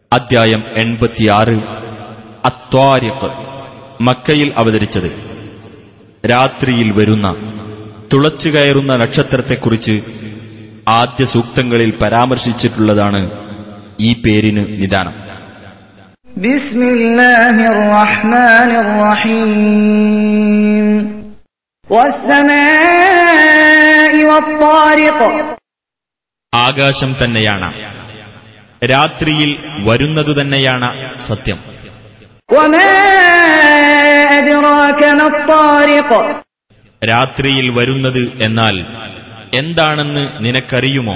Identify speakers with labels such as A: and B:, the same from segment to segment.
A: അദ്ധ്യായം 86 അത്വാരിഖ്. മക്കയിൽ അവതരിച്ചത്. രാത്രിയിൽ വരുന്ന തുളച്ചുകയറുന്ന നക്ഷത്രത്തെക്കുറിച്ച് ആദ്യ സൂക്തങ്ങളിൽ പരാമർശിച്ചിട്ടുള്ളതാണ് ഈ പേരിന് നിദാനം.
B: ബിസ്മില്ലാഹിർ റഹ്മാനിർ റഹീം. വസ്സമാഇ വത്വാരിഖ്.
A: ആകാശം തന്നെയാണ്, രാത്രിയിൽ വരുന്നതു തന്നെയാണ് സത്യം.
B: വമാ അദ്റാക മത്വാരിഖ്.
A: രാത്രിയിൽ വരുന്നത് എന്നാൽ എന്താണെന്ന് നിനക്കറിയുമോ?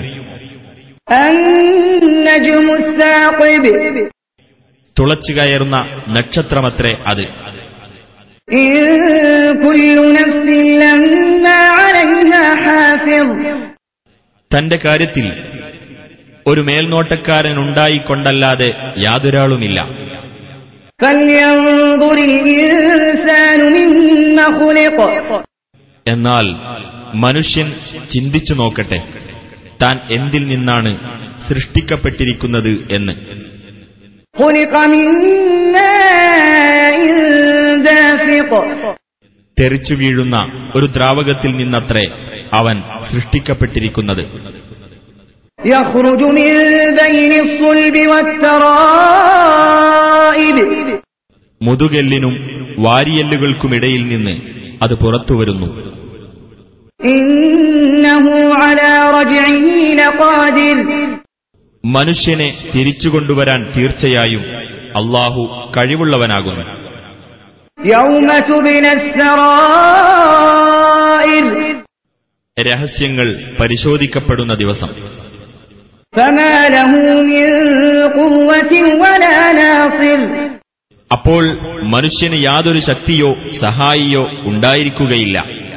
B: അന്നജുമുസ് സാഖിബ്.
A: തുളച്ചുകയറുന്ന നക്ഷത്രമത്രേ അത്.
B: ഇൻ കുല്ലു നഫ്സിൻ ലമ്മാ അലൈഹാ ഹാഫിദ്. തന്റെ
A: കാര്യത്തിൽ ഒരു മേൽനോട്ടക്കാരനുണ്ടായിക്കൊണ്ടല്ലാതെ യാതൊരാളുമില്ല.
B: ഫൽയൻദുറിൽ ഇൻസാനു മിമ്മാ ഖുലിഖ.
A: എന്നാൽ മനുഷ്യൻ ചിന്തിച്ചു നോക്കട്ടെ, താൻ എന്തിൽ നിന്നാണ് സൃഷ്ടിക്കപ്പെട്ടിരിക്കുന്നത് എന്ന്.
B: ഖുലിഖ മിൻ മാഇൻ ദാഫിഖ്.
A: തെറിച്ചു വീഴുന്ന ഒരു ദ്രാവകത്തിൽ നിന്നത്രേ അവൻ സൃഷ്ടിക്കപ്പെട്ടിരിക്കുന്നത്.
B: യഖ്റുജു മിൻ ബൈനി സ്സുൽബി വത്തറായിബ്.
A: മുതുകെല്ലിനും വാരിയെല്ലുകൾക്കുമിടയിൽ നിന്ന് അത് പുറത്തുവരുന്നു.
B: ഇന്നഹു അലാ റജ്ഇഹി ലഖാദിർ.
A: മനുഷ്യനെ തിരിച്ചുകൊണ്ടുവരാൻ തീർച്ചയായും അല്ലാഹു കഴിവുള്ളവനാകുന്നു.
B: യൗമ തുബ്ലസ് സറായിർ.
A: രഹസ്യങ്ങൾ പരിശോധിക്കപ്പെടുന്ന ദിവസം.
B: ഫമാ ലഹു മിൻ ഖുവ്വത്തിൻ വലാ നാസിർ.
A: അപ്പോൾ മനുഷ്യന് യാതൊരു ശക്തിയോ സഹായിയോ ഉണ്ടായിരിക്കുകയില്ല.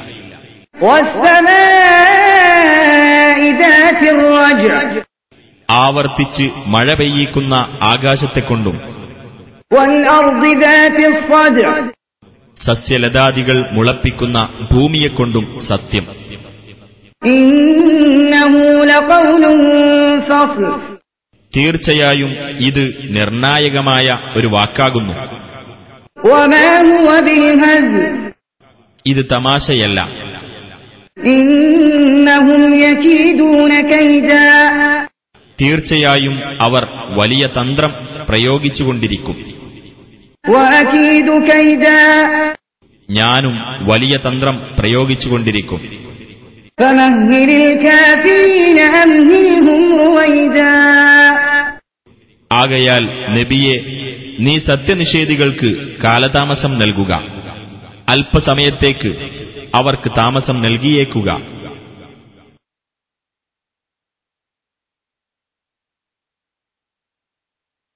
B: വസ്സമാഇ ദാതിർ റജ്അ.
A: ആവർത്തിച്ച് മഴ പെയ്യിക്കുന്ന ആകാശത്തെക്കൊണ്ടും
B: വൽ അർദി ദാതിസ് സദ്അ.
A: സസ്യലതാദികൾ മുളപ്പിക്കുന്ന ഭൂമിയെക്കൊണ്ടും സത്യം.
B: ഇന്നഹു ലഖൗലുൻ ഫസ്ൽ.
A: തീർച്ചയായും ഇത് നിർണായകമായ ഒരു വാക്കാകുന്നു.
B: വമാ ഹുവ ബിൽഹസ്ൽ.
A: ഇത് തമാശയല്ല.
B: ഇന്നഹും യകീദൂന കൈദാ.
A: തീർച്ചയായും അവർ വലിയ തന്ത്രം പ്രയോഗിച്ചുകൊണ്ടിരിക്കും.
B: വഅകീദു കൈദാ.
A: ഞാനും വലിയ തന്ത്രം പ്രയോഗിച്ചുകൊണ്ടിരിക്കും.
B: ഫമഹ്ഹിലിൽ കാഫിരീന അംഹിൽഹും റുവൈദാ.
A: ആകയാൽ നബിയെ, നീ സത്യനിഷേധികൾക്ക് കാലതാമസം നൽകുക. അല്പസമയത്തേക്ക് അവർക്ക് താമസം നൽകിയേക്കുക.